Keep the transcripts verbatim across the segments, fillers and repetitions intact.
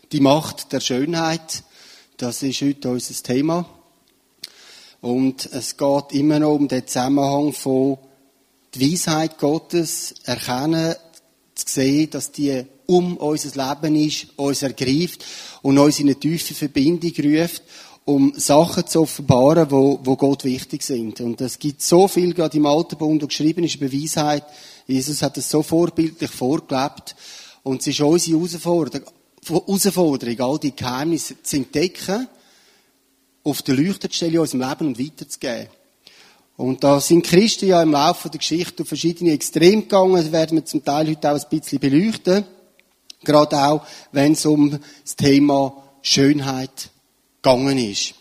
Die Macht der Schönheit, das ist heute unser Thema. Und es geht immer noch um den Zusammenhang von der Weisheit Gottes, erkennen, zu sehen, dass die um unser Leben ist, uns ergreift und uns in eine tiefe Verbindung ruft, um Sachen zu offenbaren, wo, wo Gott wichtig sind. Und es gibt so viel, gerade im Alten Bund, wo geschrieben ist über Weisheit. Jesus hat es so vorbildlich vorgelebt. Und es ist unsere Herausforderung, Herausforderung, all die Geheimnisse zu entdecken, auf den Leuchter zu stellen in unserem Leben und weiterzugeben. Und da sind Christen ja im Laufe der Geschichte auf verschiedene Extreme gegangen. Das werden wir zum Teil heute auch ein bisschen beleuchten. Gerade auch, wenn es um das Thema Schönheit gegangen ist.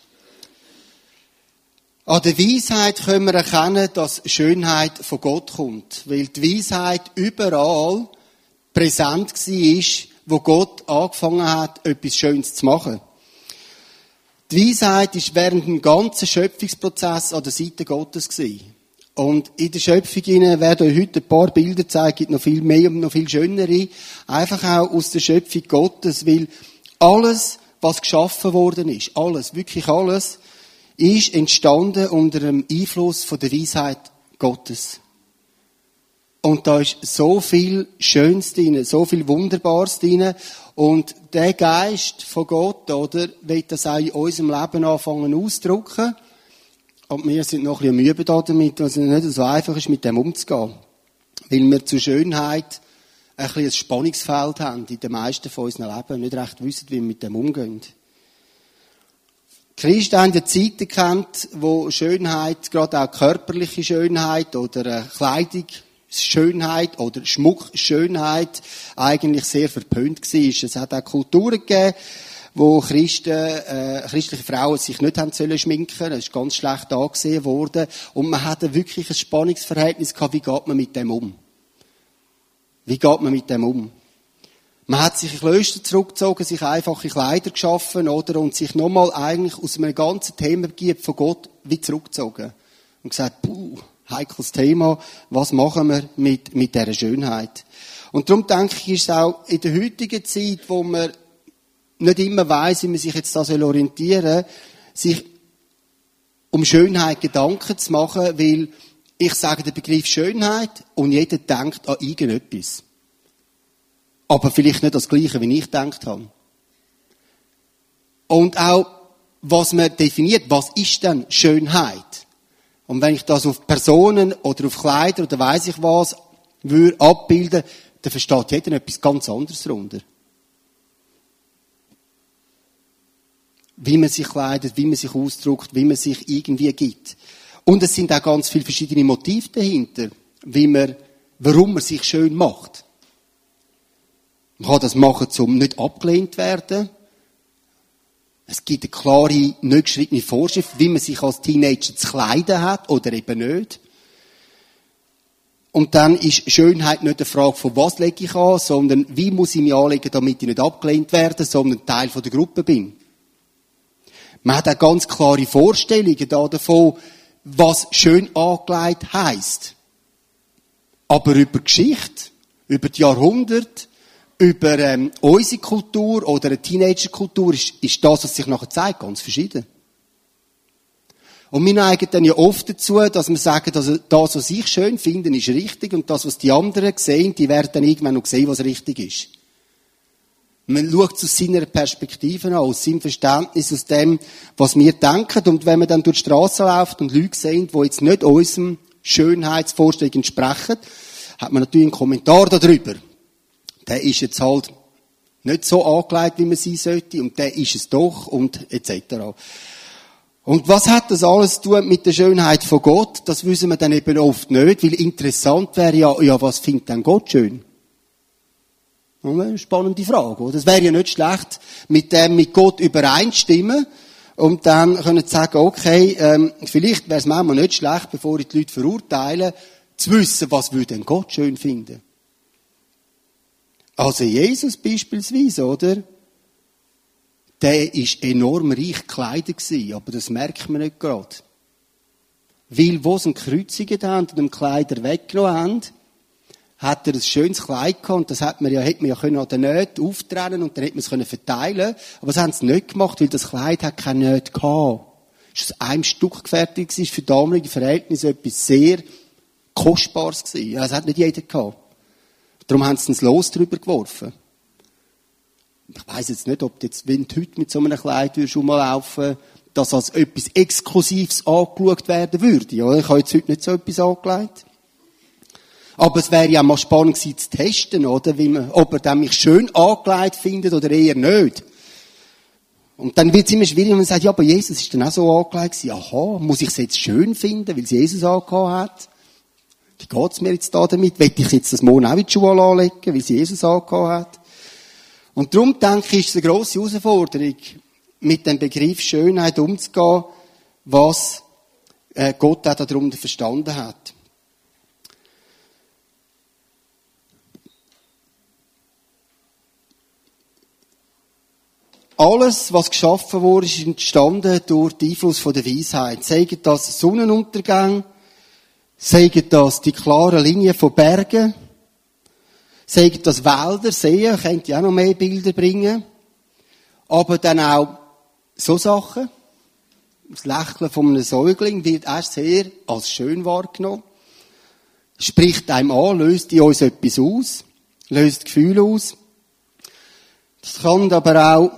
An der Weisheit können wir erkennen, dass Schönheit von Gott kommt. Weil die Weisheit überall präsent war, wo Gott angefangen hat, etwas Schönes zu machen. Die Weisheit war während dem ganzen Schöpfungsprozess an der Seite Gottes gewesen. Und in der Schöpfung werden euch heute ein paar Bilder zeigen, gibt noch viel mehr und noch viel schönere. Einfach auch aus der Schöpfung Gottes, weil alles, was geschaffen worden ist, alles, wirklich alles, ist entstanden unter dem Einfluss von der Weisheit Gottes. Und da ist so viel Schönes drin, so viel Wunderbares drin. Und der Geist von Gott, oder, will das auch in unserem Leben anfangen auszudrücken. Und wir sind noch ein bisschen müde damit, dass es nicht so einfach ist, mit dem umzugehen. Weil wir zur Schönheit ein bisschen ein Spannungsfeld haben in den meisten von unserem Leben, nicht recht wissen, wie wir mit dem umgehen. Die Christen haben ja Zeiten gekannt, wo Schönheit, gerade auch körperliche Schönheit oder Kleidungsschönheit oder Schmuckschönheit eigentlich sehr verpönt war. Es hat auch Kulturen gegeben, wo Christen, äh, christliche Frauen sich nicht haben sollen schminken. Das ist ganz schlecht angesehen worden. Und man hatte wirklich ein Spannungsverhältnis gehabt, wie geht man mit dem um? Wie geht man mit dem um? Man hat sich in Klöster zurückgezogen, sich einfache Kleider geschaffen, oder? Und sich nochmal eigentlich aus einem ganzen Themengebiet von Gott wie zurückgezogen. Und gesagt, puh, heikles Thema, was machen wir mit, mit dieser Schönheit? Und darum denke ich, ist es auch in der heutigen Zeit, wo man nicht immer weiss, wie man sich jetzt da orientieren soll, sich um Schönheit Gedanken zu machen, weil ich sage den Begriff Schönheit und jeder denkt an irgendetwas. Aber vielleicht nicht das Gleiche, wie ich gedacht habe. Und auch, was man definiert, was ist denn Schönheit? Und wenn ich das auf Personen oder auf Kleider oder weiss ich was würde abbilden, dann versteht jeder etwas ganz anderes darunter. Wie man sich kleidet, wie man sich ausdrückt, wie man sich irgendwie gibt. Und es sind auch ganz viele verschiedene Motive dahinter, wie man, warum man sich schön macht. Man kann das machen, um nicht abgelehnt zu werden. Es gibt eine klare, nicht geschriebene Vorschrift, wie man sich als Teenager zu kleiden hat oder eben nicht. Und dann ist Schönheit nicht eine Frage von was lege ich an, sondern wie muss ich mich anlegen, damit ich nicht abgelehnt werde, sondern Teil der Gruppe bin. Man hat auch ganz klare Vorstellungen davon, was schön angelegt heisst. Aber über Geschichte, über die Jahrhunderte, über ähm, unsere Kultur oder eine Teenagerkultur ist, ist das, was sich nachher zeigt, ganz verschieden. Und wir neigen dann ja oft dazu, dass wir sagen, dass das, was ich schön finde, ist richtig und das, was die anderen sehen, die werden dann irgendwann noch sehen, was richtig ist. Man schaut es aus seiner Perspektive an, aus seinem Verständnis, aus dem, was wir denken. Und wenn man dann durch die Straße läuft und Leute sehen, die jetzt nicht unserem Schönheitsvorstellung entsprechen, hat man natürlich einen Kommentar darüber. Der ist jetzt halt nicht so angelegt, wie man sein sollte, und der ist es doch, und et cetera. Und was hat das alles zu tun mit der Schönheit von Gott? Das wissen wir dann eben oft nicht, weil interessant wäre ja, ja, was findet denn Gott schön? Eine spannende Frage, oder? Es wäre ja nicht schlecht, mit dem mit Gott übereinstimmen und dann können sie sagen, okay, ähm, vielleicht wäre es manchmal nicht schlecht, bevor ich die Leute verurteile, zu wissen, was würde denn Gott schön finden. Also Jesus beispielsweise, oder? Der ist enorm reich gekleidet gewesen, aber das merkt man nicht gerade. Weil, wo sie ihn gekreuzigt haben und dem Kleider weggenommen haben, hat er ein schönes Kleid gehabt, und das hat man ja, hätte man ja können an den Nähten auftrennen und dann hätte man es können verteilen. Aber das haben sie nicht gemacht, weil das Kleid hat keine Nähte gehabt. Es war aus einem Stück gefertigt, es war für damalige Verhältnisse etwas sehr Kostbares gewesen. Ja, es hat nicht jeder gehabt. Darum haben sie ein Los drüber geworfen. Ich weiss jetzt nicht, ob du jetzt, wenn du heute mit so einem Kleid schon mal laufen, dass als etwas Exklusives angeschaut werden würde. Ja, ich habe jetzt heute nicht so etwas angelegt. Aber es wäre ja mal spannend gewesen zu testen, oder? Wie man, ob er mich schön angelegt findet oder eher nicht. Und dann wird es immer schwierig, wenn man sagt, ja, aber Jesus ist dann auch so angelegt gewesen. Aha, muss ich es jetzt schön finden, weil es Jesus angehabt hat? Wie geht's mir jetzt da damit? Will ich jetzt das morgen auch in die Schuhe anlegen, weil es Jesus angehabt hat? Und darum, denke ich, ist es eine grosse Herausforderung, mit dem Begriff Schönheit umzugehen, was äh, Gott auch darunter verstanden hat. Alles, was geschaffen wurde, ist entstanden durch den Einfluss von der Weisheit. Sagen das Sonnenuntergang, sagen das die klaren Linien von Bergen, sagen das Wälder, Seen, könnt ihr auch noch mehr Bilder bringen. Aber dann auch so Sachen. Das Lächeln von einem Säugling wird erst sehr als schön wahrgenommen. Spricht einem an, löst in uns etwas aus, löst Gefühle aus. Das kann aber auch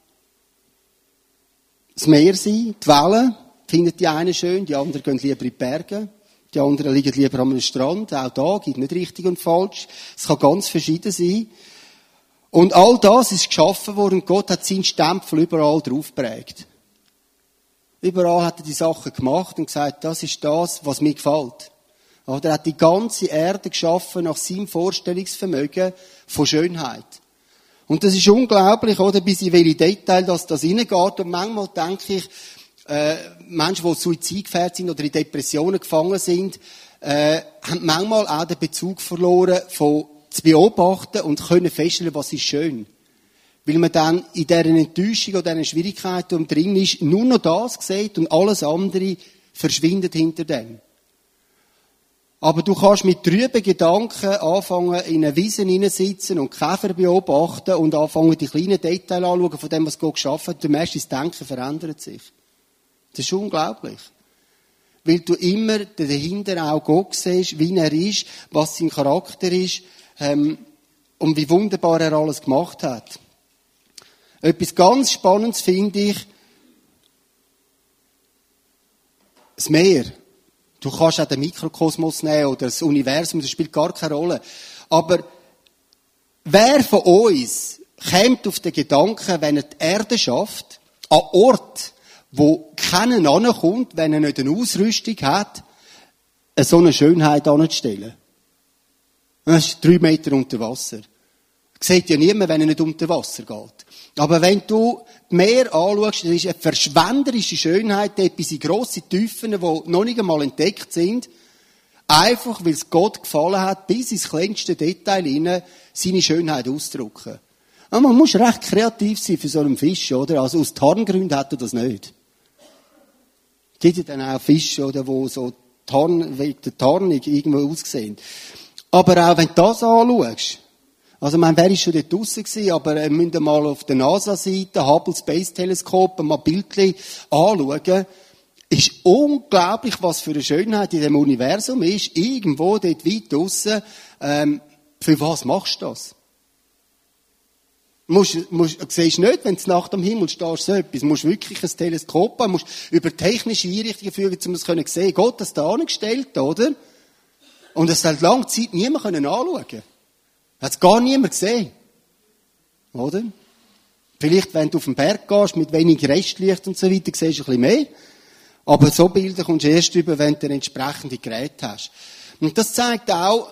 das Meer sein, die Wellen, findet die einen schön, die anderen gehen lieber in die Berge, die anderen liegen lieber am Strand, auch da gibt es nicht richtig und falsch. Es kann ganz verschieden sein. Und all das ist geschaffen worden und Gott hat seinen Stempel überall drauf geprägt. Überall hat er die Sachen gemacht und gesagt, das ist das, was mir gefällt. Oder er hat die ganze Erde geschaffen nach seinem Vorstellungsvermögen von Schönheit. Und das ist unglaublich, oder, bis in welche Detail das, das reingeht. Und manchmal denke ich, äh, Menschen, die suizidgefährdet sind oder in Depressionen gefangen sind, äh, haben manchmal auch den Bezug verloren, von zu beobachten und können feststellen, was ist schön. Weil man dann in dieser Enttäuschung oder dieser Schwierigkeit, die drin ist, nur noch das sieht und alles andere verschwindet hinter dem. Aber du kannst mit trüben Gedanken anfangen, in eine Wiese hineinsitzen und Käfer beobachten und anfangen, die kleinen Details anzuschauen von dem, was Gott geschaffen hat. Du merkst, das Denken verändert sich. Das ist unglaublich. Weil du immer dahinter auch Gott siehst, wie er ist, was sein Charakter ist, ähm, und wie wunderbar er alles gemacht hat. Etwas ganz Spannendes finde ich, das Meer. Du kannst auch den Mikrokosmos nehmen oder das Universum, das spielt gar keine Rolle. Aber wer von uns kommt auf den Gedanken, wenn er die Erde schafft, an Ort, wo keiner ankommt, wenn er nicht eine Ausrüstung hat, eine so eine Schönheit anzustellen? Das ist drei Meter unter Wasser. Das sieht ja niemand, wenn er nicht unter Wasser geht. Aber wenn du Meer anschaust, das ist eine verschwenderische Schönheit, etwas in grosse Tiefen, die noch nicht einmal entdeckt sind, einfach weil es Gott gefallen hat, bis ins kleinste Detail hinein seine Schönheit auszudrücken. Aber man muss recht kreativ sein für so einen Fisch, oder? Also aus Tarngründen hat er das nicht. Es gibt ja dann auch Fische, oder, wo so Tarn, wegen der Tarnung irgendwo aussehen. Aber auch wenn du das anschaust, also, man wäre schon dort draussen gewesen, aber wir müssen mal auf der NASA-Seite, Hubble Space Telescope, mal Bildchen anschauen. Ist unglaublich, was für eine Schönheit in dem Universum ist. Irgendwo dort weit draussen. Ähm, für was machst du das? Musst, musst, siehst nicht, wenn du nachts am Himmel stehst, so etwas. Du musst wirklich ein Teleskop haben, musst über technische Einrichtungen führen, um das zu sehen. Gott hat das da angestellt, oder? Und es hat lange Zeit niemand anschauen können. Hat es gar niemand gesehen. Oder? Vielleicht, wenn du auf den Berg gehst, mit wenig Restlicht und so weiter, siehst du ein bisschen mehr. Aber so Bilder kommst du erst über, wenn du ein entsprechendes Gerät hast. Und das zeigt auch,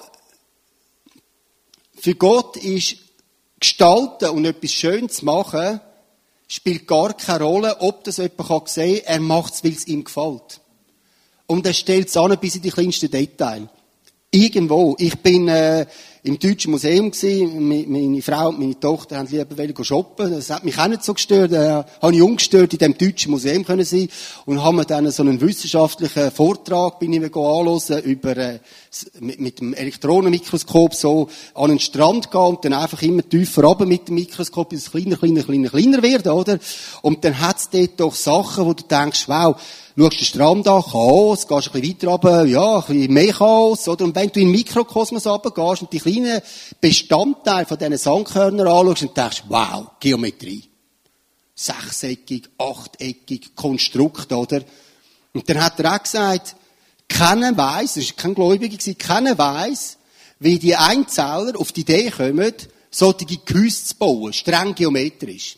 für Gott ist gestalten und etwas Schönes zu machen, spielt gar keine Rolle, ob das jemand sehen kann. Er macht es, weil es ihm gefällt. Und er stellt es an bis in die kleinsten Details. Irgendwo. Ich bin, äh, im Deutschen Museum gewesen. Meine Frau und meine Tochter haben lieber wollen shoppen. Das hat mich auch nicht so gestört. Da habe ich ungestört in dem Deutschen Museum können sein und haben mir dann so einen wissenschaftlichen Vortrag bin ich mir anhören über äh, mit, mit dem Elektronenmikroskop so an den Strand gehen und dann einfach immer tiefer runter mit dem Mikroskop, bis es kleiner, kleiner, kleiner, kleiner wird, oder? Und dann hat's dort doch Sachen, wo du denkst, wow, schaust den Strand an, Chaos, gehst ein bisschen weiter runter, ja, ein bisschen mehr Chaos, oder? Und wenn du in den Mikrokosmos runtergehst und die kleinen Bestandteile von diesen Sandkörnern anschaust und denkst, wow, Geometrie. Sechseckig, achteckig, Konstrukt, oder? Und dann hat er auch gesagt, keiner weiss, das war kein Gläubiger, keiner weiss, wie die Einzeller auf die Idee kommen, solche Gehäuse zu bauen, streng geometrisch.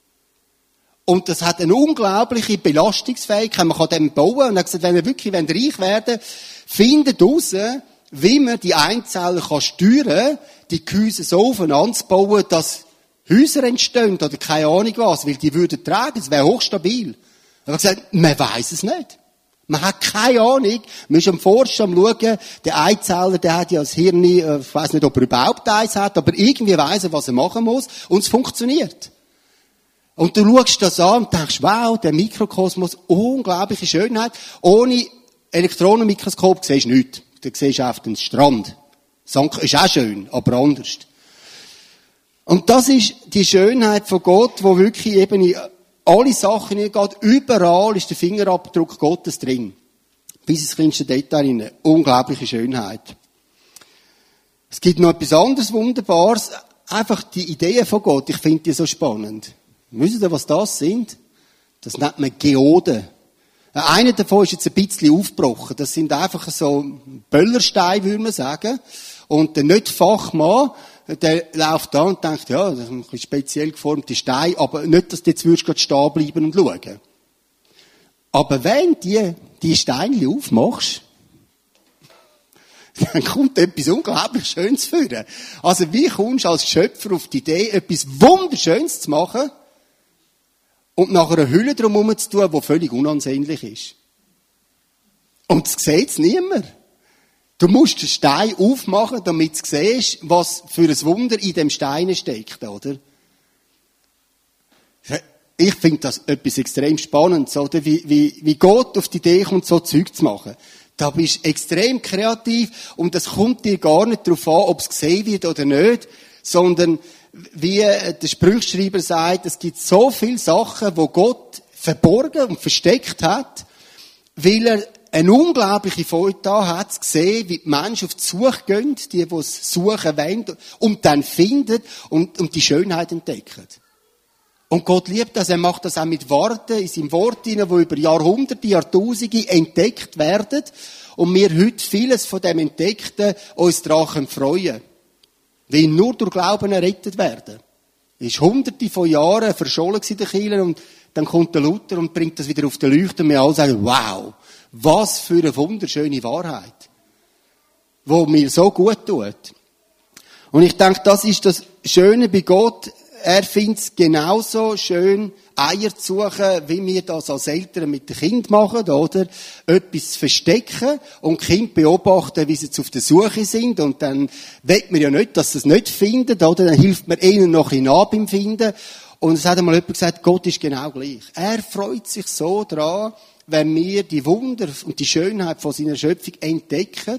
Und das hat eine unglaubliche Belastungsfähigkeit. Man kann dem bauen. Und er hat gesagt, wenn wir wirklich reich werden, findet raus, wie man die Einzeller kann steuern, die Gehäuse so aufeinander zu bauen, dass Häuser entstehen oder keine Ahnung was, weil die würden tragen. Es wäre hochstabil. Er hat gesagt, man weiss es nicht. Man hat keine Ahnung. Man ist am Forschen, am Schauen. Der Einzeller, der hat ja das Hirn, ich weiss nicht, ob er überhaupt eins hat, aber irgendwie weiss er, was er machen muss. Und es funktioniert. Und du schaust das an und denkst, wow, der Mikrokosmos, unglaubliche Schönheit. Ohne Elektronenmikroskop siehst du nichts. Du siehst auf den Strand. Sank ist auch schön, aber anders. Und das ist die Schönheit von Gott, wo wirklich eben in alle Sachen hineingeht. Überall ist der Fingerabdruck Gottes drin. Bis ins kleinste Detail hinein. Unglaubliche Schönheit. Es gibt noch etwas anderes Wunderbares. Einfach die Ideen von Gott. Ich finde die so spannend. Wisst ihr, was das sind? Das nennt man Geoden. Einer davon ist jetzt ein bisschen aufgebrochen. Das sind einfach so Böllersteine, würde man sagen. Und der Nicht-Fachmann, der läuft da und denkt, ja, das ist ein bisschen speziell geformte Steine, aber nicht, dass du jetzt würdest gerade stehen bleiben und schauen. Aber wenn du die Steine aufmachst, dann kommt etwas unglaublich Schönes vor. Also wie kommst du als Schöpfer auf die Idee, etwas Wunderschönes zu machen und nachher eine Hülle drumherum zu tun, die völlig unansehnlich ist? Und das sieht niemand. Du musst den Stein aufmachen, damit du siehst, was für ein Wunder in dem Stein steckt, oder? Ich finde das etwas extrem Spannendes, oder? Wie, wie, wie Gott auf die Idee kommt, so Zeug zu machen. Da bist du extrem kreativ und es kommt dir gar nicht darauf an, ob es gesehen wird oder nicht, sondern wie der Sprüchschreiber sagt, es gibt so viele Sachen, wo Gott verborgen und versteckt hat, weil er eine unglaubliche Freude da hat, zu sehen, wie die Menschen auf die Suche gehen, die, die es suchen wollen, und dann finden und, und die Schönheit entdecken. Und Gott liebt das, er macht das auch mit Worten in seinem Wort hinein, wo über Jahrhunderte, Jahrtausende entdeckt werden. Und wir heute vieles von dem Entdeckten uns daran freuen können. Weil nur durch Glauben errettet werden. Es ist hunderte von Jahren verschollen in den Kirchen und dann kommt der Luther und bringt das wieder auf den Leuchten und wir alle sagen, wow, was für eine wunderschöne Wahrheit. Die mir so gut tut. Und ich denke, das ist das Schöne bei Gott. Er findet es genauso schön, Eier zu suchen, wie wir das als Eltern mit den Kindern machen, oder? Etwas zu verstecken und die Kinder beobachten, wie sie jetzt auf der Suche sind. Und dann will man ja nicht, dass sie es nicht finden, oder? Dann hilft man ihnen noch ein bisschen an beim Finden. Und es hat einmal jemand gesagt, Gott ist genau gleich. Er freut sich so daran, wenn wir die Wunder und die Schönheit von seiner Schöpfung entdecken,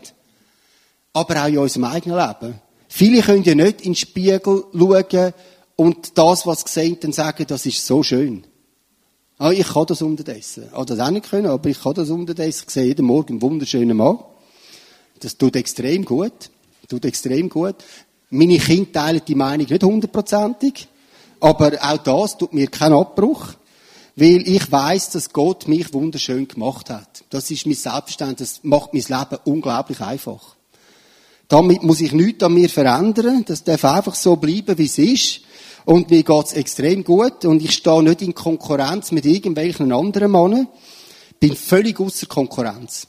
aber auch in unserem eigenen Leben. Viele können ja nicht in den Spiegel schauen, und das, was sie sehen, dann sagen, das ist so schön. Ah, ich kann das unterdessen. Ich habe das auch nicht können, aber ich kann das unterdessen. Ich sehe jeden Morgen einen wunderschönen Mann. Das tut extrem gut. Tut extrem gut. Meine Kinder teilen die Meinung nicht hundertprozentig. Aber auch das tut mir keinen Abbruch. Weil ich weiss, dass Gott mich wunderschön gemacht hat. Das ist mein Selbstverständnis. Das macht mein Leben unglaublich einfach. Damit muss ich nichts an mir verändern. Das darf einfach so bleiben, wie es ist. Und mir geht's extrem gut. Und ich stehe nicht in Konkurrenz mit irgendwelchen anderen Männern. Bin völlig außer Konkurrenz.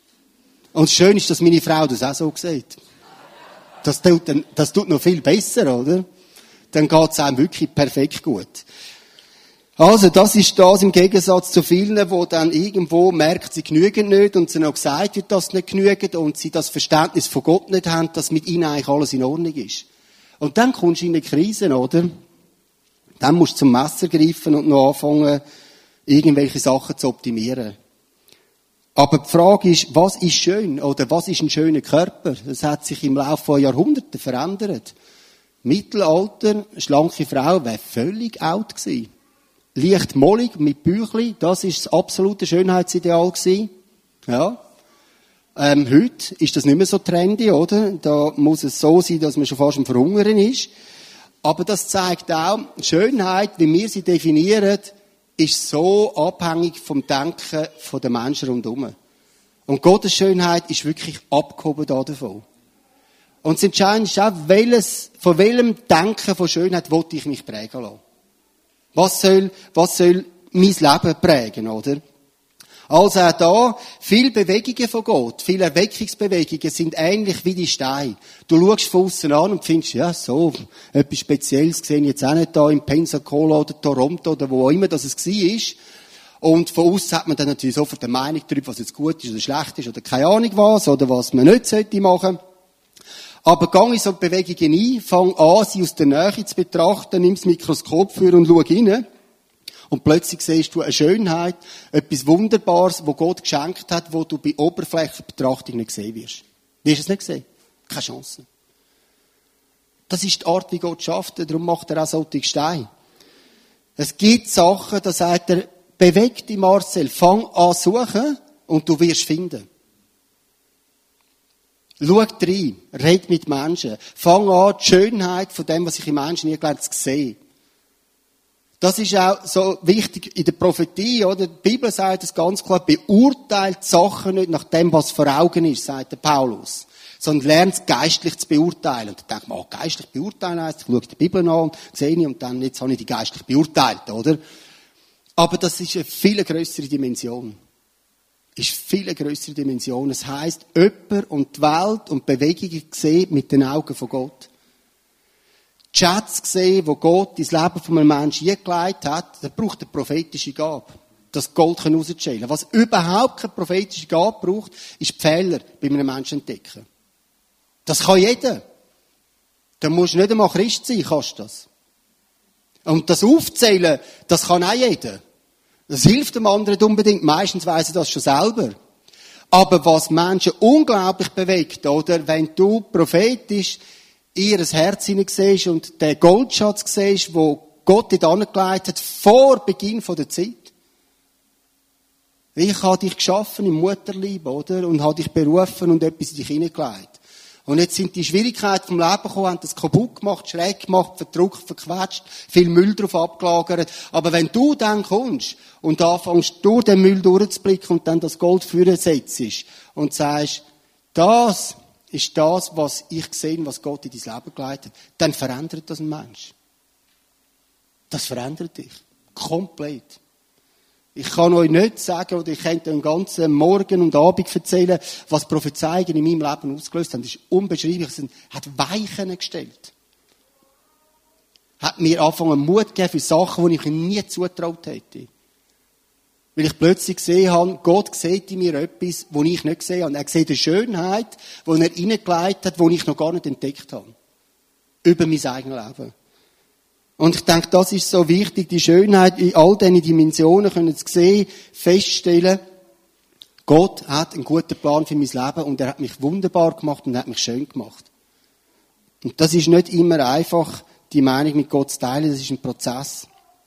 Und das Schöne ist, dass meine Frau das auch so sieht. Das tut, dann, das tut noch viel besser, oder? Dann geht's einem wirklich perfekt gut. Also, das ist das im Gegensatz zu vielen, die dann irgendwo merken, sie genügen nicht und sie noch gesagt wird, dass sie nicht genügen und sie das Verständnis von Gott nicht haben, dass mit ihnen eigentlich alles in Ordnung ist. Und dann kommst du in eine Krise, oder? Dann musst du zum Messer greifen und noch anfangen, irgendwelche Sachen zu optimieren. Aber die Frage ist, was ist schön oder was ist ein schöner Körper? Das hat sich im Laufe von Jahrhunderten verändert. Mittelalter, eine schlanke Frau wäre völlig out gewesen. Leicht mollig, mit Büchli, das ist das absolute Schönheitsideal gewesen. Ja. Ähm, heute ist das nicht mehr so trendy, oder? Da muss es so sein, dass man schon fast am Verhungern ist. Aber das zeigt auch, Schönheit, wie wir sie definieren, ist so abhängig vom Denken der Menschen rundherum. Und Gottes Schönheit ist wirklich abgehoben davon. Und das Entscheidende ist auch, welches, von welchem Denken von Schönheit will ich mich prägen lassen. Was soll, was soll mein Leben prägen, oder? Also auch da, viele Bewegungen von Gott, viele Erweckungsbewegungen sind ähnlich wie die Steine. Du schaust von aussen an und findest, ja, so, etwas Spezielles sehe ich jetzt auch nicht da in Pensacola oder Toronto oder wo auch immer das es war. Und von aussen hat man dann natürlich sofort eine Meinung darüber, was jetzt gut ist oder schlecht ist oder keine Ahnung was oder was man nicht sollte machen. Aber geh in so Bewegungen ein, fang an, sie aus der Nähe zu betrachten, nimm das Mikroskop für und schau rein. Und plötzlich siehst du eine Schönheit, etwas Wunderbares, wo Gott geschenkt hat, wo du bei Oberflächenbetrachtung nicht sehen wirst. Wirst du es nicht sehen? Keine Chance. Das ist die Art, wie Gott schafft, darum macht er auch solche Steine. Es gibt Sachen, da sagt er, beweg dich, Marcel, fang an suchen und du wirst finden. Schau rein, red mit Menschen. Fang an, die Schönheit von dem, was ich im Menschen nie gelernt habe, zu sehen. Das ist auch so wichtig in der Prophetie, oder? Die Bibel sagt es ganz klar, beurteilt Sachen nicht nach dem, was vor Augen ist, sagt der Paulus. Sondern lernt es geistlich zu beurteilen. Und dann denkt man, oh, geistlich beurteilen heisst, ich schaue die Bibel an und sehe ich, und dann, jetzt habe ich die geistlich beurteilt, oder? Aber das ist eine viel grössere Dimension. Ist viel grössere Dimension. Es heisst, jemand und die Welt und die Bewegungen sehen mit den Augen von Gott. Die Schätze sehen, die Gott ins Leben von einem Menschen eingelegt hat, der braucht eine prophetische Gabe. Das Gold herauszuschälen. Was überhaupt keine prophetische Gabe braucht, ist die Fehler bei einem Menschen entdecken. Das kann jeder. Da musst du nicht einmal Christ sein, kannst du das. Und das Aufzählen, das kann auch jeder. Das hilft dem anderen nicht unbedingt. Meistens weiss er das schon selber. Aber was Menschen unglaublich bewegt, oder? Wenn du prophetisch ihr Herz hineinsiehst und den Goldschatz siehst, wo Gott dort angelegt hat, vor Beginn der Zeit. Ich habe dich geschaffen im Mutterleib, oder? Und habe dich berufen und etwas in dich hineingelegt. Und jetzt sind die Schwierigkeiten vom Leben gekommen, haben das kaputt gemacht, schräg gemacht, verdruckt, verquetscht, viel Müll drauf abgelagert. Aber wenn du dann kommst und anfängst, durch den Müll durchzublicken und dann das Gold führen setzt und sagst, das ist das, was ich sehe, was Gott in dein Leben geleitet hat, dann verändert das einen Mensch. Das verändert dich. Komplett. Ich kann euch nicht sagen, oder ich könnte den ganzen Morgen und Abend erzählen, was Prophezeiungen in meinem Leben ausgelöst haben. Das ist unbeschreiblich. Es hat Weichen gestellt. Hat mir angefangen Mut gegeben für Sachen, die ich mir nie zutraut hätte. Weil ich plötzlich gesehen habe, Gott sieht in mir etwas, das ich nicht gesehen habe. Er sieht eine Schönheit, die er hineingelegt hat, die ich noch gar nicht entdeckt habe. Über mein eigenes Leben. Und ich denke, das ist so wichtig, die Schönheit in all diesen Dimensionen können zu sehen, feststellen, Gott hat einen guten Plan für mein Leben und er hat mich wunderbar gemacht und er hat mich schön gemacht. Und das ist nicht immer einfach, die Meinung mit Gott zu teilen, das ist ein Prozess.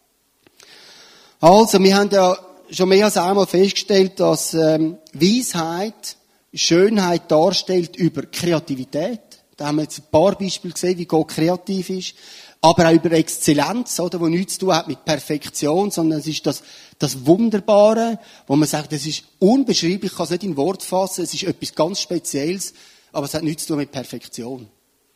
Also, wir haben ja schon mehr als einmal festgestellt, dass ähm, Weisheit Schönheit darstellt über Kreativität. Da haben wir jetzt ein paar Beispiele gesehen, wie Gott kreativ ist. Aber auch über Exzellenz, oder, wo nichts zu tun hat mit Perfektion, sondern es ist das, das Wunderbare, wo man sagt, das ist unbeschreiblich, ich kann es nicht in Wort fassen, es ist etwas ganz Spezielles, aber es hat nichts zu tun mit Perfektion.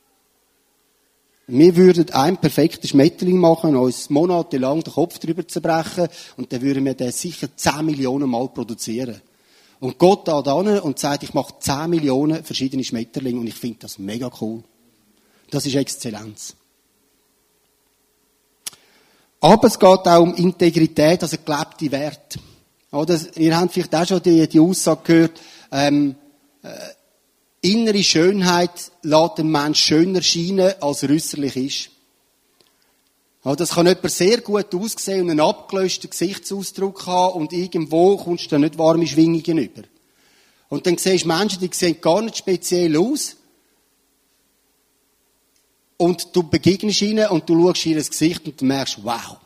Wir würden ein perfektes Schmetterling machen, uns monatelang den Kopf drüber zerbrechen, und dann würden wir den sicher zehn Millionen Mal produzieren. Und Gott da dann und sagt, ich mache zehn Millionen verschiedene Schmetterlinge, und ich finde das mega cool. Das ist Exzellenz. Aber es geht auch um Integrität, also gelebte Werte. Oder, ihr habt vielleicht auch schon die, die Aussage gehört, ähm, äh, innere Schönheit lässt den Mensch schöner scheinen, als er äusserlich ist. Ja, das kann jemand sehr gut aussehen und einen abgelöschten Gesichtsausdruck haben und irgendwo kommst du dann nicht warme Schwingungen über. Und dann siehst du Menschen, die sehen gar nicht speziell aus. Und du begegnest ihnen und du schaust ihr Gesicht und du merkst, wow.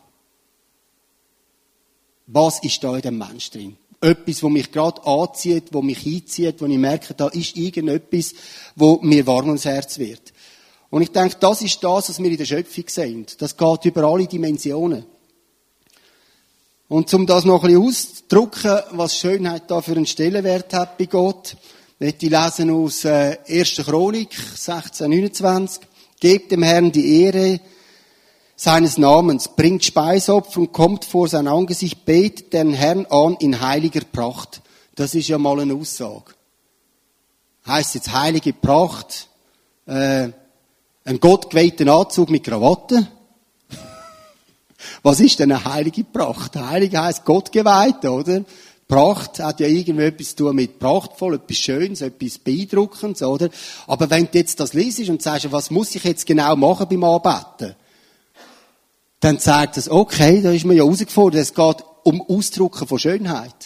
Was ist da in dem Mensch drin? Etwas, was mich gerade anzieht, was mich einzieht, wo ich merke, da ist irgendetwas, wo mir warm ums Herz wird. Und ich denke, das ist das, was wir in der Schöpfung sehen. Das geht über alle Dimensionen. Und um das noch ein bisschen auszudrücken, was Schönheit da für einen Stellenwert hat bei Gott, möchte ich lesen aus äh, erster Chronik sechzehn neunundzwanzig. Gebt dem Herrn die Ehre seines Namens, bringt Speisopfer und kommt vor sein Angesicht, betet den Herrn an in heiliger Pracht. Das ist ja mal eine Aussage. Heisst jetzt heilige Pracht, äh, ein gottgeweihten Anzug mit Krawatte? Was ist denn eine heilige Pracht? Heilige heisst gottgeweiht, oder? Pracht hat ja irgendwie etwas zu tun mit prachtvoll, etwas Schönes, etwas Beeindruckendes, oder? Aber wenn du jetzt das liest und sagst, was muss ich jetzt genau machen beim Anbeten? Dann zeigt das, okay, da ist man ja herausgefordert. Es geht um Ausdrucken von Schönheit.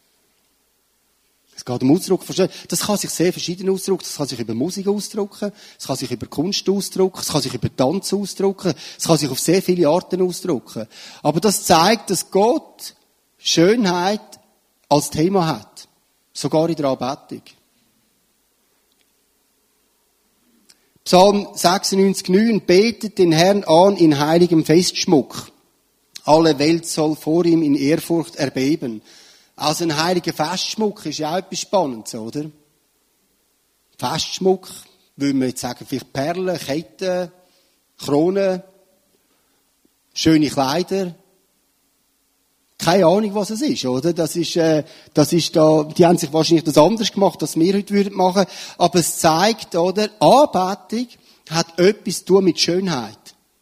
Es geht um Ausdruck von Schönheit. Das kann sich sehr verschieden ausdrücken. Das kann sich über Musik ausdrücken. Es kann sich über Kunst ausdrücken. Es kann sich über Tanz ausdrücken. Es kann sich auf sehr viele Arten ausdrücken. Aber das zeigt, dass Gott Schönheit als Thema hat. Sogar in der Anbetung. Psalm sechsundneunzig neun, betet den Herrn an in heiligem Festschmuck. Alle Welt soll vor ihm in Ehrfurcht erbeben. Also ein heiliger Festschmuck ist ja auch etwas Spannendes, oder? Festschmuck, würde man jetzt sagen, vielleicht Perlen, Ketten, Kronen, schöne Kleider. Keine Ahnung, was es ist, oder? Das ist, äh, das ist da, die haben sich wahrscheinlich das anders gemacht, als wir heute würden machen. Aber es zeigt, oder? Anbetung hat etwas zu tun mit Schönheit.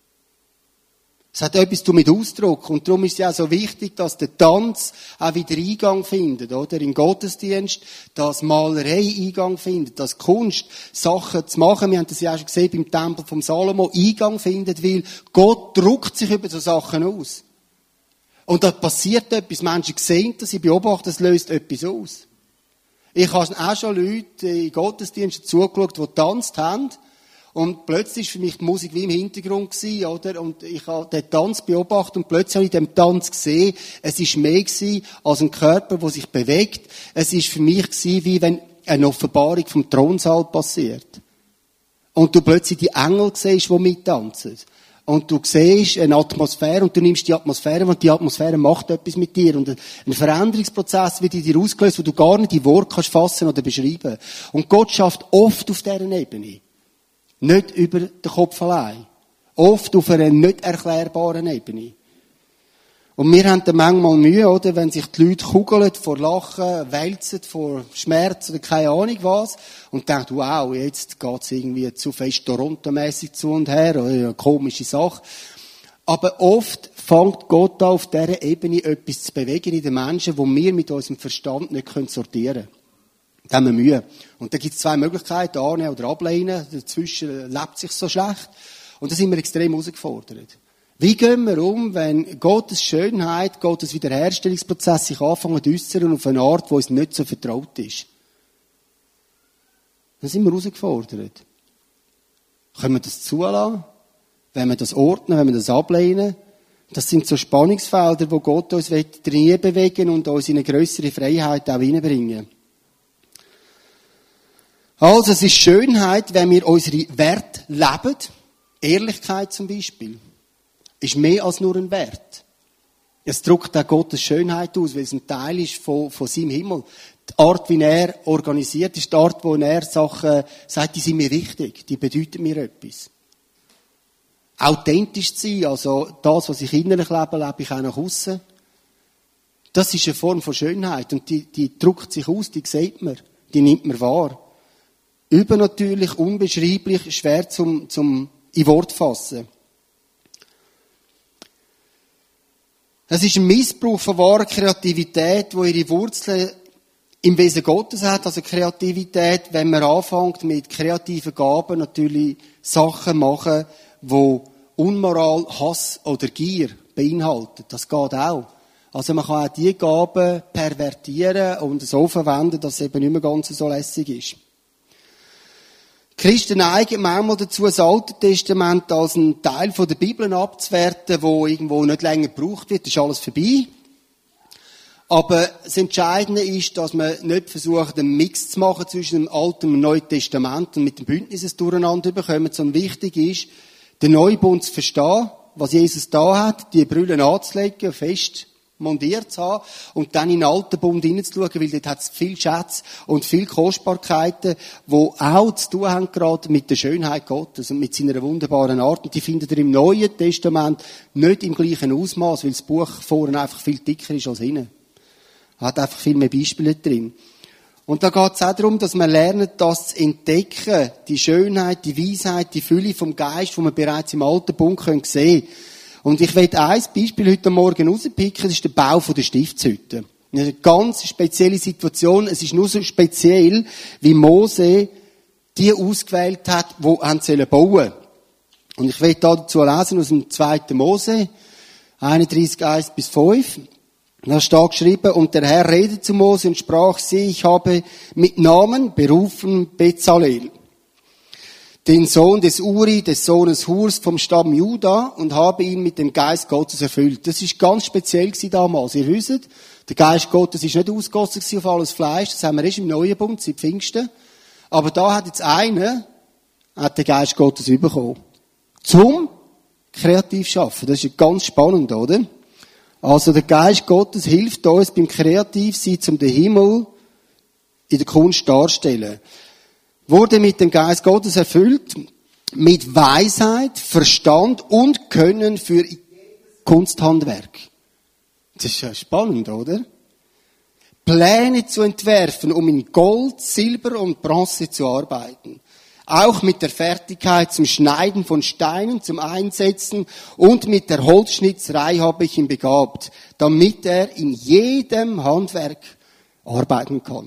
Es hat etwas zu tun mit Ausdruck. Und darum ist es ja so wichtig, dass der Tanz auch wieder Eingang findet, oder? Im Gottesdienst, dass Malerei Eingang findet, dass Kunst, Sachen zu machen, wir haben das ja auch schon gesehen beim Tempel vom Salomo, Eingang findet, weil Gott druckt sich über so Sachen aus. Und da passiert etwas. Menschen sehen das, ich beobachte, es löst etwas aus. Ich habe auch schon Leute in Gottesdiensten zugeschaut, die getanzt haben. Und plötzlich war für mich die Musik wie im Hintergrund gewesen, oder? Und ich habe den Tanz beobachtet und plötzlich habe ich in dem Tanz gesehen, es war mehr gewesen als ein Körper, der sich bewegt. Es war für mich gewesen, wie wenn eine Offenbarung vom Thronsaal passiert. Und du plötzlich die Engel siehst, die mittanzen. Und du siehst eine Atmosphäre und du nimmst die Atmosphäre und die Atmosphäre macht etwas mit dir. Und ein Veränderungsprozess wird in dir ausgelöst, wo du gar nicht in Worte kannst fassen oder beschreiben. Und Gott schafft oft auf dieser Ebene. Nicht über den Kopf allein. Oft auf einer nicht erklärbaren Ebene. Und wir haben dann manchmal Mühe, oder, wenn sich die Leute kugeln vor Lachen, wälzen vor Schmerz oder keine Ahnung was, und denken, wow, jetzt geht's irgendwie zu fest Toronto-mässig zu und her, oder eine komische Sache. Aber oft fängt Gott an, auf dieser Ebene etwas zu bewegen in den Menschen, wo wir mit unserem Verstand nicht sortieren können. Da haben wir Mühe. Und da gibt es zwei Möglichkeiten, annehmen oder ablehnen. Dazwischen lebt sich so schlecht. Und da sind wir extrem herausgefordert. Wie gehen wir um, wenn Gottes Schönheit, Gottes Wiederherstellungsprozess sich anfangen zu äußern auf eine Art, die uns nicht so vertraut ist? Dann sind wir herausgefordert. Können wir das zulassen? Wenn wir das ordnen, wenn wir das ablehnen? Das sind so Spannungsfelder, wo Gott uns drin bewegen und uns in eine grössere Freiheit auch hineinbringen. Also, es ist Schönheit, wenn wir unsere Werte leben. Ehrlichkeit zum Beispiel ist mehr als nur ein Wert. Es drückt auch Gottes Schönheit aus, weil es ein Teil ist von, von seinem Himmel. Die Art, wie er organisiert ist, die Art, wo er Sachen sagt, die sind mir wichtig, die bedeuten mir etwas. Authentisch zu sein, also das, was ich innerlich lebe, lebe ich auch nach aussen. Das ist eine Form von Schönheit und die, die drückt sich aus, die sieht man, die nimmt man wahr. Übernatürlich, unbeschreiblich, schwer zum, zum in Wort fassen. Es ist ein Missbrauch von wahrer Kreativität, die ihre Wurzeln im Wesen Gottes hat. Also Kreativität, wenn man anfängt mit kreativen Gaben natürlich Sachen machen, die Unmoral, Hass oder Gier beinhalten. Das geht auch. Also man kann auch diese Gaben pervertieren und so verwenden, dass es eben nicht mehr ganz so lässig ist. Christen neigen manchmal dazu, das Alte Testament als einen Teil von der Bibel abzuwerten, wo irgendwo nicht länger gebraucht wird. Das ist alles vorbei. Aber das Entscheidende ist, dass man nicht versucht, einen Mix zu machen zwischen dem Alten und dem Neuen Testament und mit dem Bündnis es durcheinander bekommen, sondern wichtig ist, den Neubund zu verstehen, was Jesus da hat, die Brille anzulegen, fest montiert zu haben und dann in den alten Bund hineinzuschauen, weil dort hat es viel Schätze und viel Kostbarkeiten, die auch zu tun haben gerade mit der Schönheit Gottes und mit seiner wunderbaren Art. Und die findet ihr im Neuen Testament nicht im gleichen Ausmaß, weil das Buch vorne einfach viel dicker ist als hinten. Hat einfach viel mehr Beispiele drin. Und da geht es auch darum, dass wir lernen, das zu entdecken, die Schönheit, die Weisheit, die Fülle vom Geist, die wir bereits im alten Bund sehen können. Und ich will ein Beispiel heute Morgen rauspicken, das ist der Bau der Stiftshütte. Eine ganz spezielle Situation. Es ist nur so speziell, wie Mose die ausgewählt hat, die bauen sollen. Und ich will dazu lesen aus dem zweiten Mose, einunddreißig, eins bis fünf. Da steht geschrieben, und der Herr redete zu Mose und sprach, sieh, ich habe mit Namen berufen Bezalel, den Sohn des Uri, des Sohnes Hurs vom Stamm Juda, und habe ihn mit dem Geist Gottes erfüllt. Das ist ganz speziell gewesen damals. Ihr wisst, der Geist Gottes ist nicht ausgegossen auf alles Fleisch, das haben wir erst im Neuen Bund, seit Pfingsten. Aber da hat jetzt einer, hat den Geist Gottes bekommen. Zum kreativ schaffen. Das ist ganz spannend, oder? Also der Geist Gottes hilft uns beim Kreativsein, um den Himmel in der Kunst darzustellen. Wurde mit dem Geist Gottes erfüllt, mit Weisheit, Verstand und Können für Kunsthandwerk. Das ist ja spannend, oder? Pläne zu entwerfen, um in Gold, Silber und Bronze zu arbeiten. Auch mit der Fertigkeit zum Schneiden von Steinen, zum Einsetzen und mit der Holzschnitzerei habe ich ihn begabt, damit er in jedem Handwerk arbeiten kann.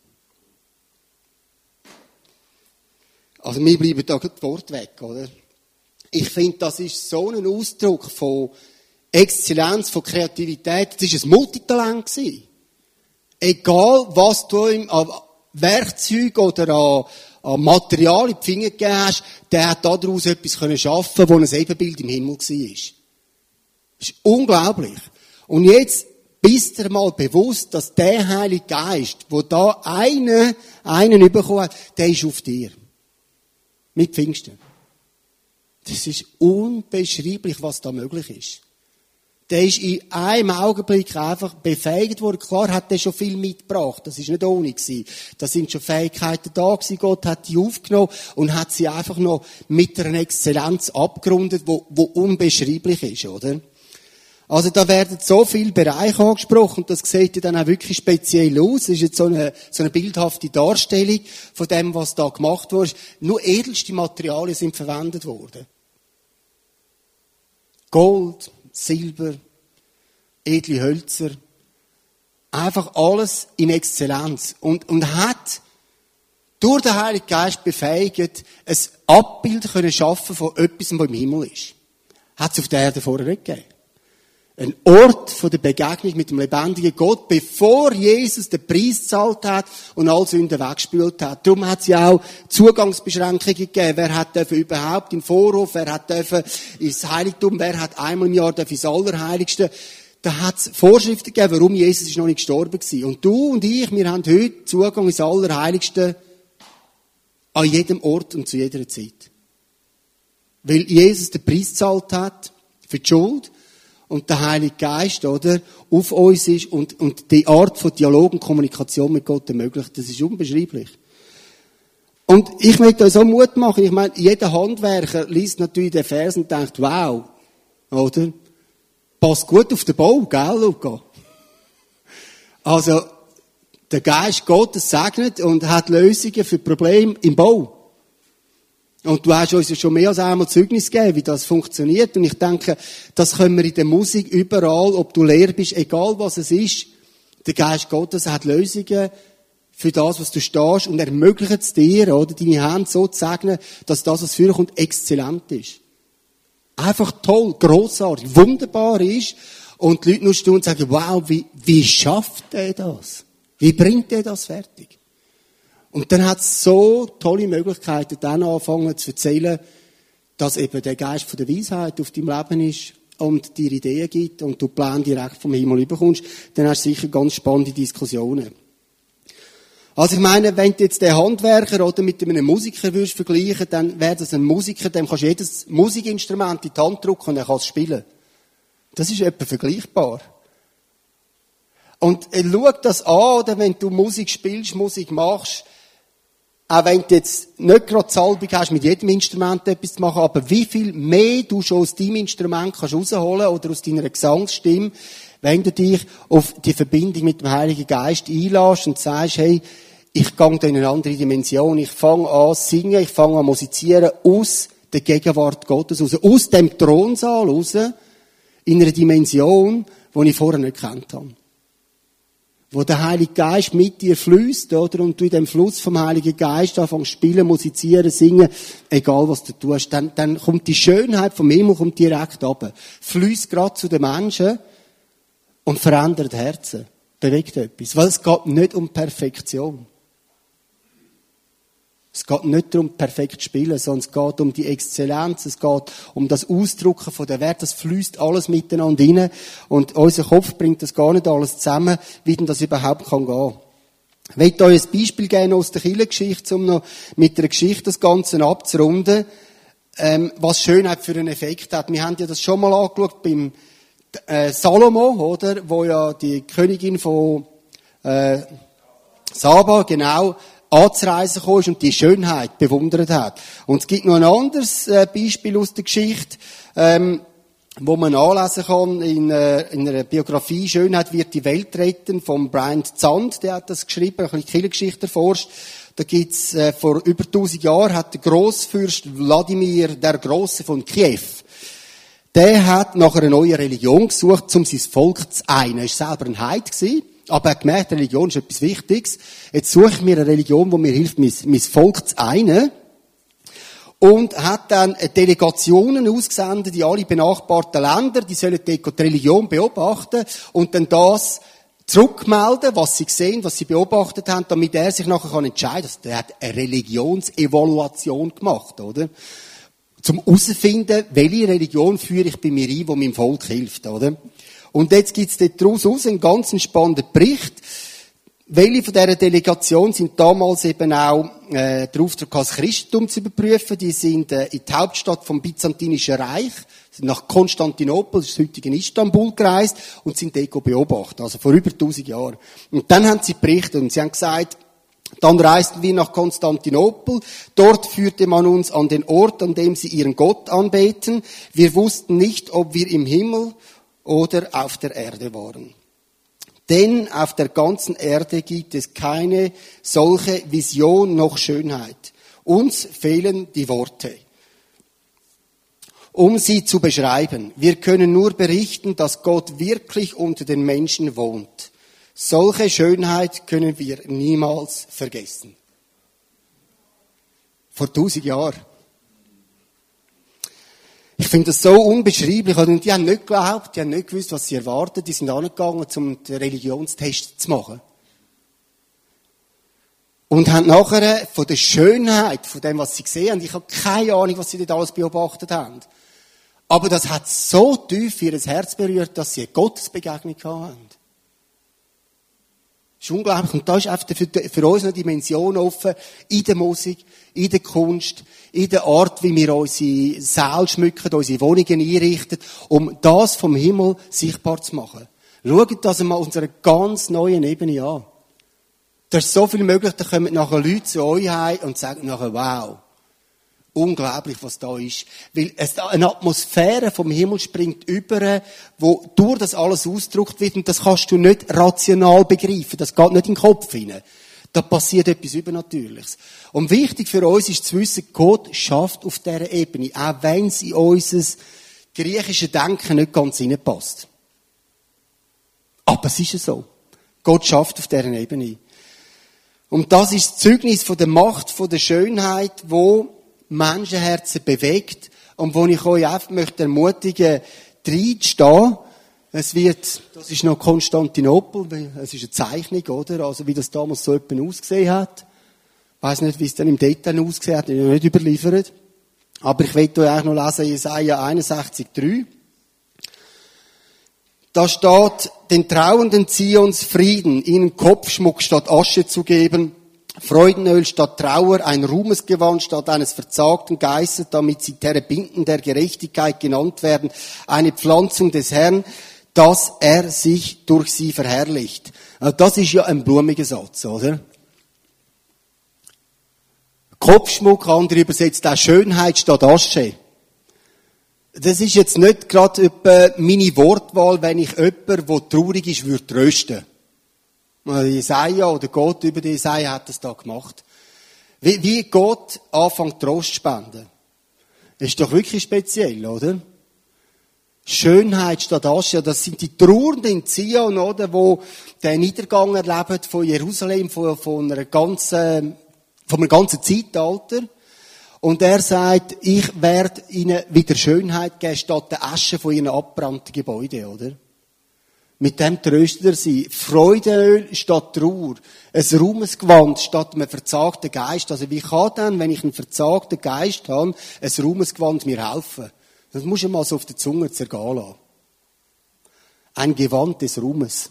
Also wir bleiben da das Wort weg, oder? Ich finde, das ist so ein Ausdruck von Exzellenz, von Kreativität. Das war ein Multitalent gewesen. Egal, was du ihm an Werkzeug oder an, an Material in die Finger gegeben hast, der hat daraus etwas können schaffen, wo ein Ebenbild im Himmel war. Das ist unglaublich. Und jetzt bist dir mal bewusst, dass der Heilige Geist, wo da einen, einen bekommen hat, der ist auf dir. Mit Pfingsten. Das ist unbeschreiblich, was da möglich ist. Der ist in einem Augenblick einfach befähigt worden. Klar hat der schon viel mitgebracht. Das ist nicht ohne gewesen. Da sind schon Fähigkeiten da gewesen. Gott hat die aufgenommen und hat sie einfach noch mit einer Exzellenz abgerundet, wo, wo unbeschreiblich ist, oder? Also da werden so viele Bereiche angesprochen und das sieht ja dann auch wirklich speziell aus. Das ist jetzt so eine, so eine bildhafte Darstellung von dem, was da gemacht wurde. Nur edelste Materialien sind verwendet worden. Gold, Silber, edle Hölzer. Einfach alles in Exzellenz. Und, und hat durch den Heiligen Geist befähigt, ein Abbild können schaffen von etwas, was im Himmel ist. Hat es auf der Erde vorher nicht gegeben. Ein Ort von der Begegnung mit dem lebendigen Gott, bevor Jesus den Preis gezahlt hat und alle Sünden weggespült hat. Darum hat es ja auch Zugangsbeschränkungen gegeben. Wer hat dürfen überhaupt in den Vorhof, wer hat dürfen ins Heiligtum, wer hat einmal im Jahr dürfen ins Allerheiligste. Da hat es Vorschriften gegeben, warum Jesus ist noch nicht gestorben war. Und du und ich, wir haben heute Zugang ins Allerheiligste an jedem Ort und zu jeder Zeit. Weil Jesus den Preis gezahlt hat für die Schuld. Und der Heilige Geist, oder, auf uns ist und, und die Art von Dialog und Kommunikation mit Gott ermöglicht. Das ist unbeschreiblich. Und ich möchte euch so Mut machen. Ich meine, jeder Handwerker liest natürlich den Vers und denkt, wow, oder? Passt gut auf den Bau, gell, Luca? Also, der Geist Gottes segnet und hat Lösungen für Probleme im Bau. Und du hast uns ja schon mehr als einmal Zeugnis gegeben, wie das funktioniert. Und ich denke, das können wir in der Musik überall, ob du Lehrer bist, egal was es ist. Der Geist Gottes hat Lösungen für das, was du stehst und ermöglicht es dir, oder, deine Hände so zu segnen, dass das, was für dich kommt, exzellent ist. Einfach toll, grossartig, wunderbar ist. Und die Leute nur stehen und sagen, wow, wie, wie schafft er das? Wie bringt er das fertig? Und dann hat es so tolle Möglichkeiten, dann anfangen zu erzählen, dass eben der Geist von der Weisheit auf deinem Leben ist und dir Ideen gibt und du Pläne direkt vom Himmel bekommst, dann hast du sicher ganz spannende Diskussionen. Also ich meine, wenn du jetzt den Handwerker oder mit einem Musiker würdest vergleichen, dann wäre das ein Musiker, dem kannst du jedes Musikinstrument in die Hand drücken und er kann es spielen. Das ist etwa vergleichbar. Und äh, schau das an, oder wenn du Musik spielst, Musik machst, auch wenn du jetzt nicht gerade Salbung hast, mit jedem Instrument etwas zu machen, aber wie viel mehr du schon aus deinem Instrument kannst rausholen oder aus deiner Gesangsstimme, wenn du dich auf die Verbindung mit dem Heiligen Geist einlässt und sagst, hey, ich gehe in eine andere Dimension, ich fange an zu singen, ich fange an zu musizieren aus der Gegenwart Gottes raus, aus dem Thronsaal raus, in einer Dimension, die ich vorher nicht gekannt habe. Wo der Heilige Geist mit dir fließt, oder? Und du in dem Fluss vom Heiligen Geist anfängst zu spielen, musizieren, singen, egal was du tust, dann, dann kommt die Schönheit vom Himmel kommt direkt runter. Fließt gerade zu den Menschen und verändert Herzen. Bewegt etwas. Weil es geht nicht um Perfektion. Es geht nicht darum, perfekt zu spielen, sondern es geht um die Exzellenz, es geht um das Ausdrücken von der Wert, das fließt alles miteinander rein und unser Kopf bringt das gar nicht alles zusammen, wie denn das überhaupt kann gehen. Ich möchte euch ein Beispiel geben aus der Kirchengeschichte, um noch mit der Geschichte das Ganze abzurunden, ähm, was Schönheit für einen Effekt hat. Wir haben ja das schon mal angeschaut beim äh, Salomo, oder, wo ja die Königin von äh, Saba, genau, anzureisen gekommen ist und die Schönheit bewundert hat. Und es gibt noch ein anderes äh, Beispiel aus der Geschichte, ähm, wo man anlesen kann in, äh, in einer Biografie «Schönheit wird die Welt retten» von Brian Zand, der hat das geschrieben, ein bisschen Kirchengeschichte erforscht. Da gibt's äh, vor über tausend Jahren hat der Grossfürst Wladimir der Große von Kiew, der hat nach einer neuen Religion gesucht, um sein Volk zu einen. Er war selber ein Heid gewesen. Aber er hat gemerkt, Religion ist etwas Wichtiges. Jetzt suche ich mir eine Religion, die mir hilft, mein, mein Volk zu einen. Und hat dann Delegationen ausgesendet in alle benachbarten Länder. Die sollen die Religion beobachten und dann das zurückmelden, was sie sehen, was sie beobachtet haben, damit er sich nachher entscheiden kann. Also der hat eine Religionsevaluation gemacht, oder? Zum herauszufinden, welche Religion führe ich bei mir ein, die meinem Volk hilft, oder? Und jetzt gibt's daraus raus einen ganz spannenden Bericht. Welche von dieser Delegation sind damals eben auch äh, der Auftrag, das Christentum zu überprüfen. Die sind äh, in die Hauptstadt vom Byzantinischen Reich, sind nach Konstantinopel, das ist das heutige Istanbul, gereist und sind dort beobachtet, also vor über tausend Jahren. Und dann haben sie berichtet und sie haben gesagt, dann reisten wir nach Konstantinopel. Dort führte man uns an den Ort, an dem sie ihren Gott anbeten. Wir wussten nicht, ob wir im Himmel oder auf der Erde waren. Denn auf der ganzen Erde gibt es keine solche Vision noch Schönheit. Uns fehlen die Worte, um sie zu beschreiben. Wir können nur berichten, dass Gott wirklich unter den Menschen wohnt. Solche Schönheit können wir niemals vergessen. Vor tausend Jahren. Ich finde das so unbeschreiblich. Und die haben nicht geglaubt, die haben nicht gewusst, was sie erwarten. Die sind angegangen, um den Religionstest zu machen. Und haben nachher von der Schönheit, von dem, was sie gesehen haben, ich habe keine Ahnung, was sie dort alles beobachtet haben. Aber das hat so tief ihr Herz berührt, dass sie eine Gottesbegegnung hatten. Das ist unglaublich. Und da ist einfach für, für uns eine Dimension offen, in der Musik, in der Kunst, in der Art, wie wir unsere Säle schmücken, unsere Wohnungen einrichten, um das vom Himmel sichtbar zu machen. Schaut das einmal unserer ganz neuen Ebene an. Da ist so viel möglich, da kommen nachher Leute zu euch heim und sagen nachher, wow, unglaublich, was da ist. Weil es eine Atmosphäre vom Himmel springt über, wo durch das alles ausgedrückt wird und das kannst du nicht rational begreifen. Das geht nicht in den Kopf hinein. Da passiert etwas Übernatürliches. Und wichtig für uns ist zu wissen, Gott schafft auf dieser Ebene, auch wenn es in unser griechisches Denken nicht ganz hineinpasst. Aber es ist so. Gott schafft auf dieser Ebene. Und das ist das Zeugnis von der Macht, von der Schönheit, wo Menschenherzen bewegt und wo ich euch einfach möchte ermutigen, reinzustehen. Es wird, das ist noch Konstantinopel, es ist eine Zeichnung, oder? Also, wie das damals so etwas ausgesehen hat. Ich weiss nicht, wie es dann im Detail ausgesehen hat, ich habe nicht überliefert. Aber ich will euch eigentlich noch lesen, Jesaja einundsechzig drei. Da steht, den Trauernden Zions Frieden, ihnen Kopfschmuck statt Asche zu geben, Freudenöl statt Trauer, ein Ruhmesgewand statt eines verzagten Geistes, damit sie Terebinden der Gerechtigkeit genannt werden, eine Pflanzung des Herrn, dass er sich durch sie verherrlicht. Das ist ja ein blumiger Satz, oder? Kopfschmuck, andere übersetzt auch Schönheit statt Asche. Das ist jetzt nicht gerade etwa meine Wortwahl, wenn ich jemanden, der traurig ist, würde trösten. Jesaja oder Gott über die Jesaja hat das da gemacht. Wie, wie Gott anfängt Trost zu spenden. Das ist doch wirklich speziell, oder? Schönheit statt Asche, das sind die Trauernden in Zion, oder, wo den Niedergang erleben von Jerusalem, von, von einer ganzen, von einem ganzen Zeitalter. Und er sagt, ich werde ihnen wieder Schönheit geben, statt der Asche von ihren abgebrannten Gebäuden, oder? Mit dem tröstet er sie. Freudenöl statt Trauer. Ein Ruhmesgewand statt einem verzagten Geist. Also wie kann denn, wenn ich einen verzagten Geist habe, ein Ruhmesgewand mir helfen? Das muss ich mal so auf der Zunge zergehen lassen. Ein Gewand des Ruhmes.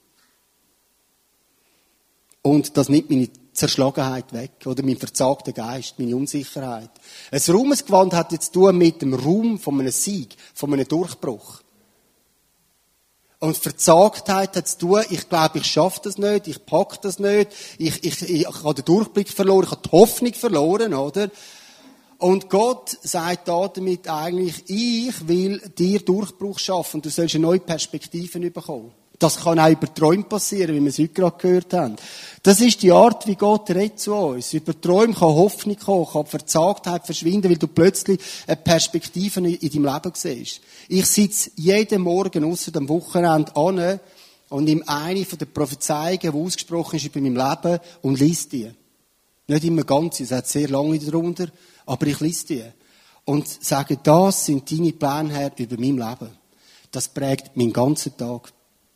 Und das nimmt meine Zerschlagenheit weg, oder mein verzagter Geist, meine Unsicherheit. Ein Ruhmesgewand hat jetzt zu tun mit dem Ruhm von einem Sieg, von einem Durchbruch. Und Verzagtheit hat zu tun, ich glaube, ich schaffe das nicht, ich packe das nicht, ich, ich, ich, ich habe den Durchblick verloren, ich habe die Hoffnung verloren, oder? Und Gott sagt damit eigentlich, ich will dir Durchbruch schaffen, du sollst eine neue Perspektive bekommen. Das kann auch über Träume passieren, wie wir es heute gerade gehört haben. Das ist die Art, wie Gott redet zu uns. Über Träume kann Hoffnung kommen, kann Verzagtheit verschwinden, weil du plötzlich eine Perspektive in deinem Leben siehst. Ich sitze jeden Morgen ausser dem Wochenende an und nehme eine von den Prophezeiungen, die ausgesprochen ist über mein Leben, und lese die. Nicht immer ganz, es hat sehr lange darunter, aber ich lese die. Und sage, das sind deine Pläne, Herr, über mein Leben. Das prägt meinen ganzen Tag.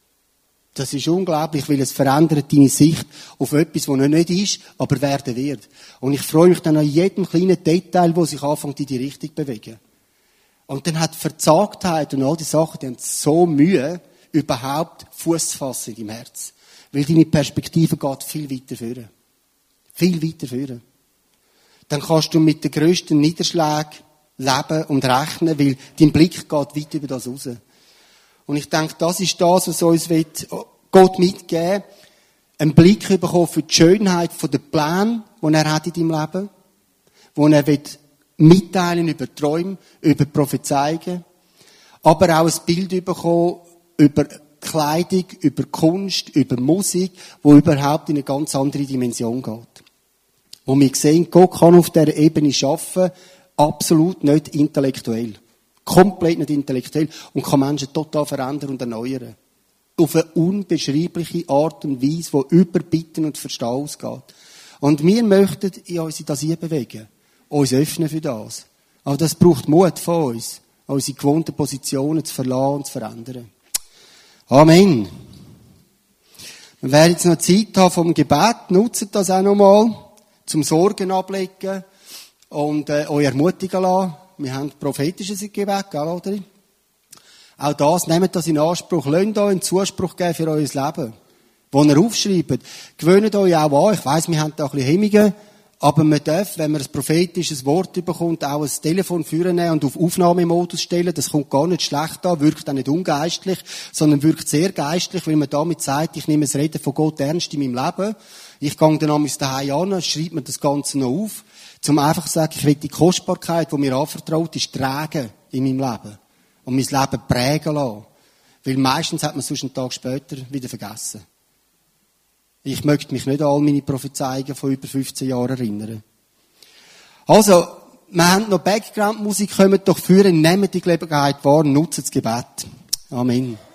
Das ist unglaublich, weil es verändert deine Sicht auf etwas, was noch nicht ist, aber werden wird. Und ich freue mich dann an jedem kleinen Detail, das sich anfängt, in die Richtung zu bewegen. Und dann hat Verzagtheit und all die Sachen, die haben so Mühe, überhaupt Fuß zu fassen im Herz. Weil deine Perspektive geht viel weiter führen. Viel weiter führen. Dann kannst du mit den grössten Niederschlägen leben und rechnen, weil dein Blick geht weit über das raus. Und ich denke, das ist das, was uns Gott mitgeben will. Einen Blick bekommen für die Schönheit der Pläne, die er hat in deinem Leben. Die er mitteilen über Träume, über Prophezeiungen. Aber auch ein Bild bekommen über Kleidung, über Kunst, über Musik, die überhaupt in eine ganz andere Dimension geht. Wo wir sehen, Gott kann auf dieser Ebene arbeiten, absolut nicht intellektuell. Komplett nicht intellektuell und kann Menschen total verändern und erneuern. Auf eine unbeschreibliche Art und Weise, die über Bitten und Verstehen ausgeht. Und wir möchten in uns in das hier bewegen. Uns öffnen für das. Aber das braucht Mut von uns, unsere gewohnten Positionen zu verlassen und zu verändern. Amen. Wir werden jetzt noch Zeit haben vom Gebet. Nutzt das auch noch mal, zum Sorgen ablegen und äh, euch ermutigen lassen. Wir haben prophetisches Gebet, gell, oder? Auch das, nehmt das in Anspruch. Lasst euch einen Zuspruch geben für euer Leben. Wo ihr aufschreibt. Gewöhnt euch auch an. Ich weiss, wir haben da ein bisschen Hemmungen. Aber man darf, wenn man ein prophetisches Wort bekommt, auch ein Telefon führen und auf Aufnahmemodus stellen. Das kommt gar nicht schlecht an, wirkt auch nicht ungeistlich, sondern wirkt sehr geistlich, weil man damit sagt, ich nehme das Reden von Gott ernst in meinem Leben. Ich gehe dann abends daheim an, schreibe mir das Ganze noch auf, um einfach zu sagen, ich will die Kostbarkeit, die mir anvertraut ist, tragen in meinem Leben. Und mein Leben prägen lassen. Weil meistens hat man es sonst einen Tag später wieder vergessen. Ich möchte mich nicht an all meine Prophezeiungen von über fünfzehn Jahren erinnern. Also, wir haben noch Background-Musik, kommt doch führen, nehmt die Gelegenheit wahr, nutzt das Gebet. Amen.